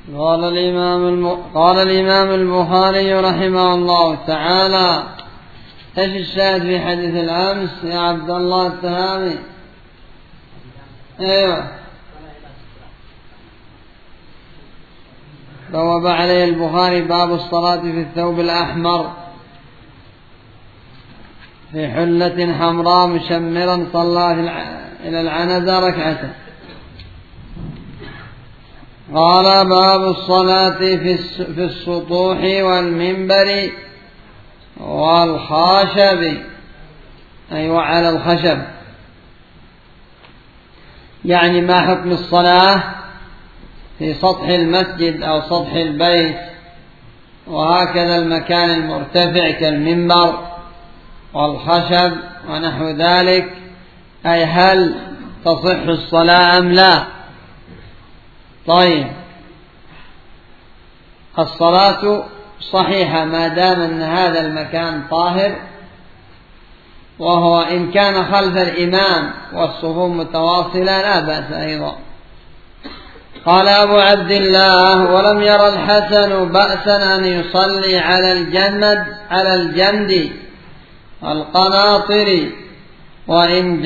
قال الإمام البخاري رحمه الله تعالى: ايش الشاهد في حديث الأمس يا عبد الله التهامي؟ ايوه، بواب عليه البخاري باب الصلاة في الثوب الأحمر في حلة حمراء مشمرا، صلى إلى العنزة ركعة. قال: باب الصلاة في السطوح والمنبر والخشب، أيوة على الخشب. يعني ما حكم الصلاة في سطح المسجد أو سطح البيت وهكذا المكان المرتفع كالمنبر والخشب ونحو ذلك، أي هل تصح الصلاة أم لا؟ طيب، الصلاة صحيحة ما دام أن هذا المكان طاهر، وهو إن كان خلف الإمام والصفوف متواصلة لا بأس أيضا. قال أبو عبد الله: ولم ير الحسن بأسا أن يصلي على الجمد القناطر وإن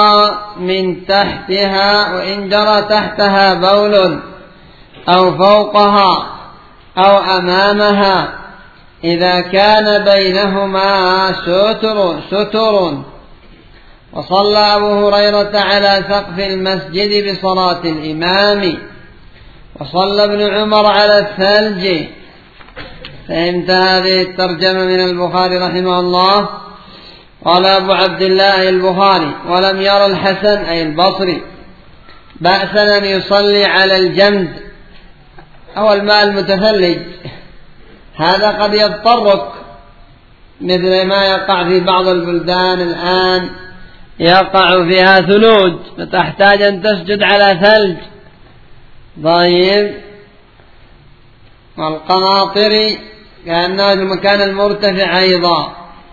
جرى تحتها بول أو فوقها أو أمامها، إذا كان بينهما ستر. وصلى أبو هريرة على سقف المسجد بصلاة الإمام، وصلى ابن عمر على الثلج. فهمت هذه الترجمة من البخاري رحمه الله؟ قال أبو عبد الله البخاري: ولم ير الحسن أي البصري بأسا أن يصلي على الجمد أو الماء المتثلج. هذا قد يضطرك، مثل ما يقع في بعض البلدان الآن، يقع فيها ثلوج فتحتاج أن تسجد على ثلج. طيب، والقناطر كأنه المكان المرتفع أيضا.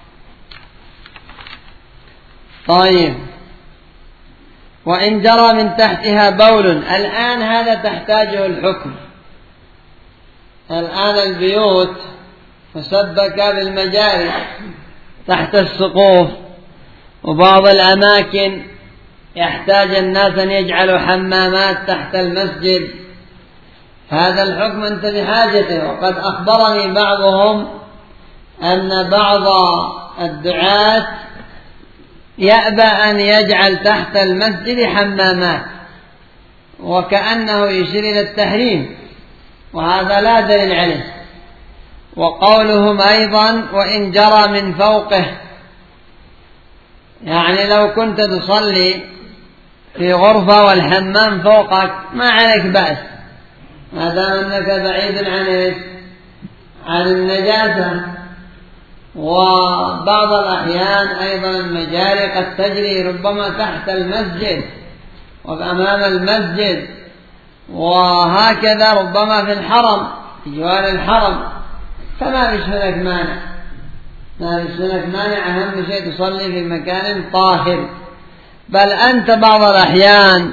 طيب، وإن جرى من تحتها بول، الآن هذا تحتاجه الحكم. الآن البيوت مسبكة بالمجاري تحت السقوف، وبعض الأماكن يحتاج الناس أن يجعلوا حمامات تحت المسجد. هذا الحكم أنت بحاجته. وقد أخبرني بعضهم أن بعض الدعاة يأبى أن يجعل تحت المسجد حمامات، وكأنه يشير إلى التحريم، وهذا لا دليل عليه. وقولهم أيضا: وإن جرى من فوقه، يعني لو كنت تصلي في غرفة والحمام فوقك ما عليك بأس، ما دام أنك بعيد عن النجاسة. وبعض الأحيان أيضا المجاري قد تجري ربما تحت المسجد وأمام المسجد، وهكذا ربما في الحرم، في جوار الحرم، فما فيش هناك مانع. أهم شيء تصلي في مكان طاهر. بل أنت بعض الأحيان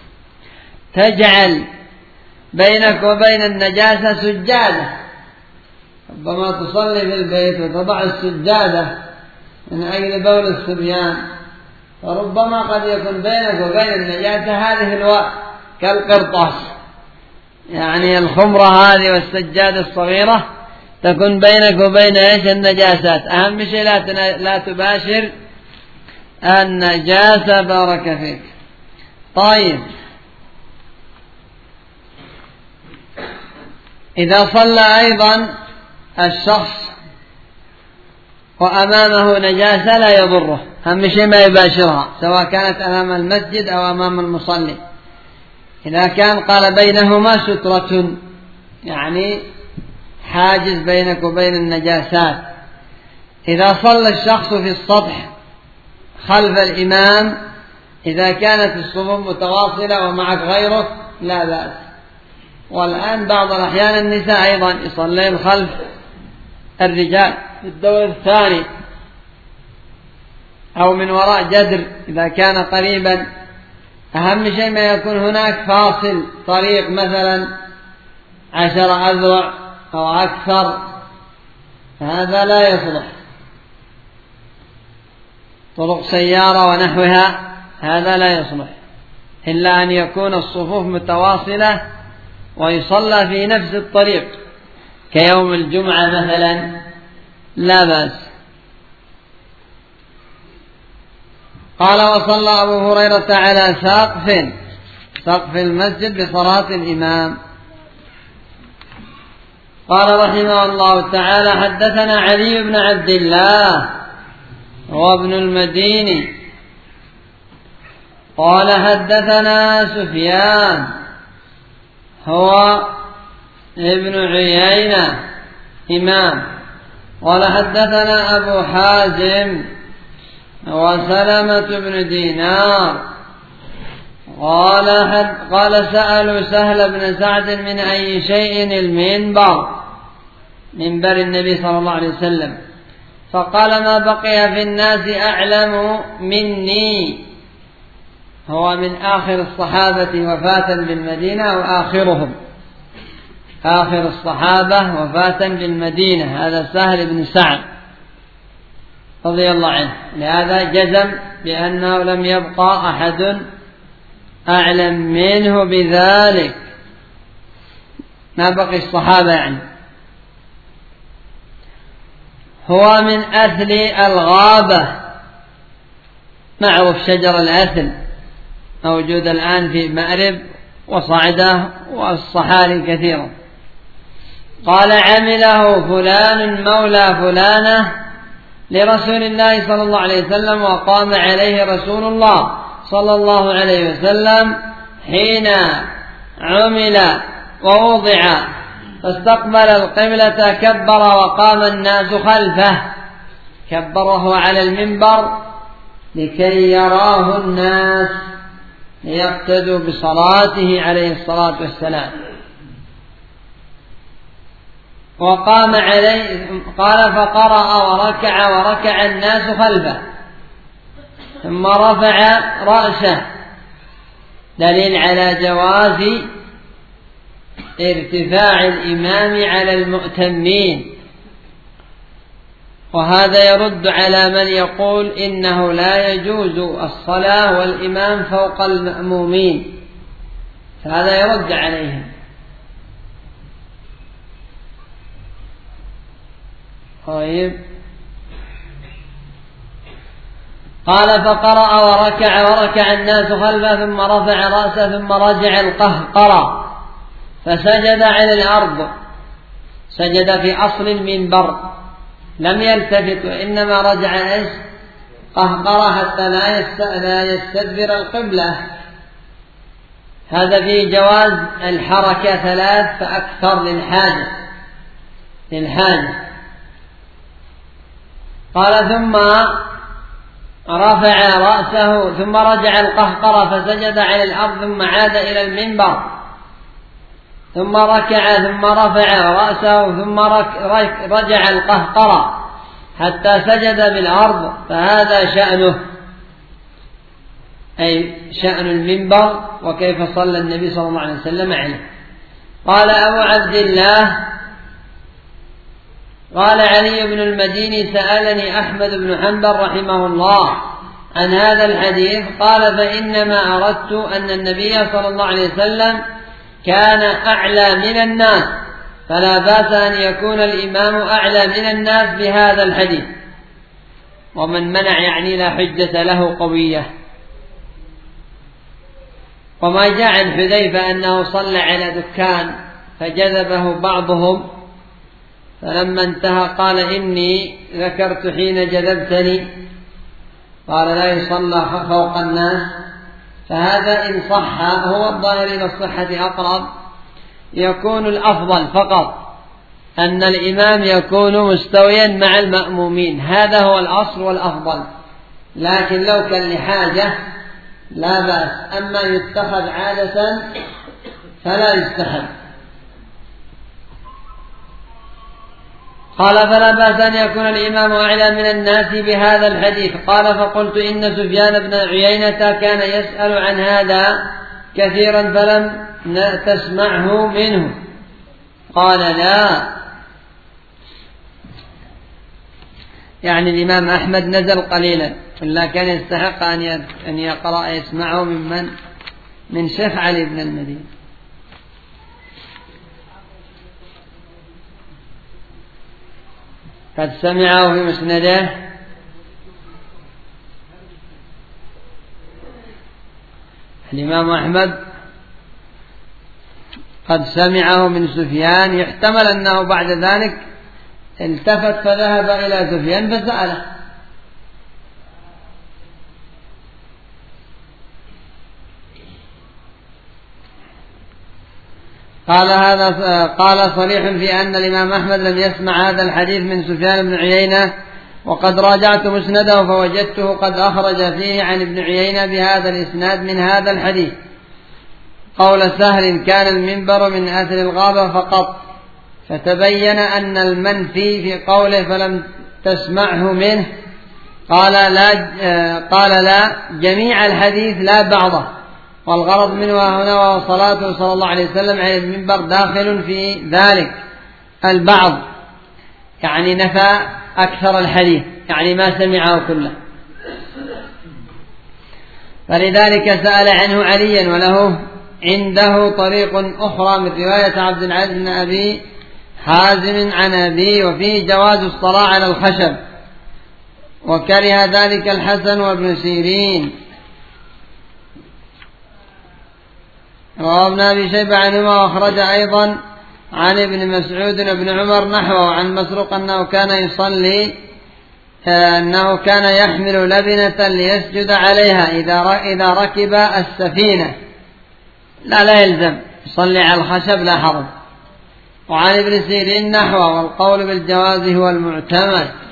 تجعل بينك وبين النجاسة سجادة، ربما تصلي في البيت وتضع السجادة من أجل بول الصبيان، فربما قد يكون بينك وبين النجاسة هذه كالقرطاس، يعني الخمرة هذه والسجادة الصغيرة تكون بينك وبين النجاسات. أهم شيء لا تباشر النجاسة، بارك فيك. طيب، إذا صلى أيضا الشخص وأمامه نجاسة لا يضره، أهم شيء ما يباشرها، سواء كانت أمام المسجد أو أمام المصلي. إذا كان قال بينهما سترة، يعني حاجز بينك وبين النجاسات. إذا صلى الشخص في السطح خلف الإمام، إذا كانت الصفوف متواصلة ومعك غيرك لا بأس. والآن بعض الأحيان النساء أيضا يصلين خلف الرجال في الدور الثاني أو من وراء جدر إذا كان قريبا. أهم شيء ما يكون هناك فاصل طريق مثلا 10 أذرع أو أكثر، هذا لا يصلح. طرق سيارة ونحوها هذا لا يصلح، إلا أن يكون الصفوف متواصلة ويصلى في نفس الطريق كيوم الجمعة مثلا لا بأس. قال: وصلى أبو هريرة على سقف المسجد بصلاة الإمام. قال رحمه الله تعالى: حدثنا علي بن عبد الله وابن المديني قال: حدثنا سفيان هو ابن عيينة إمام، قال: حدثنا أبو حازم وسلمة بن دينار قال: سألوا سهل بن سعد من أي شيء المنبر، منبر النبي صلى الله عليه وسلم، فقال: ما بقي في الناس أعلم مني. هو من آخر الصحابة وفاة بالمدينة وآخرهم، آخر الصحابة وفاة بالمدينة، هذا سهل بن سعد رضي الله عنه، لهذا جزم بأنه لم يبقى أحد أعلم منه بذلك، ما بقي الصحابة يعني. هو من أثل الغابة، معروف شجر الأثل موجود الآن في مأرب وصعدة والصحاري كثيرة. قال: عمله فلان مولى فلانة لرسول الله صلى الله عليه وسلم، وقام عليه رسول الله صلى الله عليه وسلم حين عمل ووضع، فاستقبل القبلة كبر وقام الناس خلفه، كبره على المنبر لكي يراه الناس ليقتدوا بصلاته عليه الصلاة والسلام. وقام عليه، قال: فقرأ وركع الناس خلفه، ثم رفع رأسه، دليل على جواز ارتفاع الإمام على المؤتمين، وهذا يرد على من يقول إنه لا يجوز الصلاة والإمام فوق المأمومين، فهذا يرد عليهم. طيب، قال: فقرأ وركع الناس خلفه، ثم رفع رأسه، ثم رجع القهقرة فسجد على الأرض، سجد في أصل المنبر، لم يلتفت، وإنما رجع قهقرة حتى لا يستدبر القبلة. هذا فيه جواز الحركة 3 فأكثر للحاجة. قال: ثم رفع رأسه، ثم رجع القهقرة فسجد على الأرض، ثم عاد إلى المنبر، ثم ركع، ثم رفع رأسه، ثم رجع القهقرة حتى سجد بالأرض، فهذا شأنه، أي شأن المنبر وكيف صلى النبي صلى الله عليه وسلم عليه. قال أبو عبد الله: قال علي بن المديني: سألني أحمد بن حنبل رحمه الله عن هذا الحديث، قال: فإنما أردت أن النبي صلى الله عليه وسلم كان أعلى من الناس، فلا بأس أن يكون الإمام أعلى من الناس بهذا الحديث. ومن منع يعني لا حجة له قوية. وما جاء عن حذيفة أنه صلى على دكان فجذبه بعضهم، فلما انتهى قال: إني ذكرت حين جذبتني، قال: لا يصلى فوق الناس. فهذا إن صح، هو الظاهر إلى الصحة أقرب، يكون الأفضل فقط أن الإمام يكون مستويا مع المأمومين، هذا هو الأصل والأفضل، لكن لو كان لحاجة لا بأس، أما يتخذ عادة فلا يستحب. قال: فلا بأس أن يكون الإمام أعلى من الناس بهذا الحديث. قال: فقلت: إن سفيان بن عيينة كان يسأل عن هذا كثيرا فلم تسمعه منه. قال لا، يعني الإمام أحمد نزل قليلا، إلا كان يستحق أن يقرأ يسمعه من شيخ علي بن المدينة. قد سمعه في مسنده الإمام أحمد، قد سمعه من سفيان، يحتمل أنه بعد ذلك التفت فذهب إلى سفيان فسأله. قال صريح في أن الإمام أحمد لم يسمع هذا الحديث من سفيان بن عيينة، وقد راجعت مسنده فوجدته قد أخرج فيه عن ابن عيينة بهذا الإسناد من هذا الحديث قول سهل كان المنبر من أثر الغابة فقط، فتبين أن المنفي في قوله فلم تسمعه منه قال لا جميع الحديث لا بعضه، والغرض منه هنا وهو صلاته صلى الله عليه وسلم على المنبر داخل في ذلك البعض، يعني نفى أكثر الحديث، يعني ما سمعه كله. فلذلك سأل عنه عليا، وله عنده طريق أخرى من رواية عبد العزيز بن أبي حازم عن أبي، وفيه جواز الصلاة على الخشب، وكره ذلك الحسن وابن سيرين. رواه ابن أبي شيبة عنهما، وأخرج أيضا عن ابن مسعود وابن عمر نحوه عن مسروق أنه كان يصلي أنه كان يحمل لبنة ليسجد عليها إذا ركب السفينة، لا يلزم يصلي على الخشب لا حرج. وعن ابن سيرين نحوه، والقول بالجواز هو المعتمد.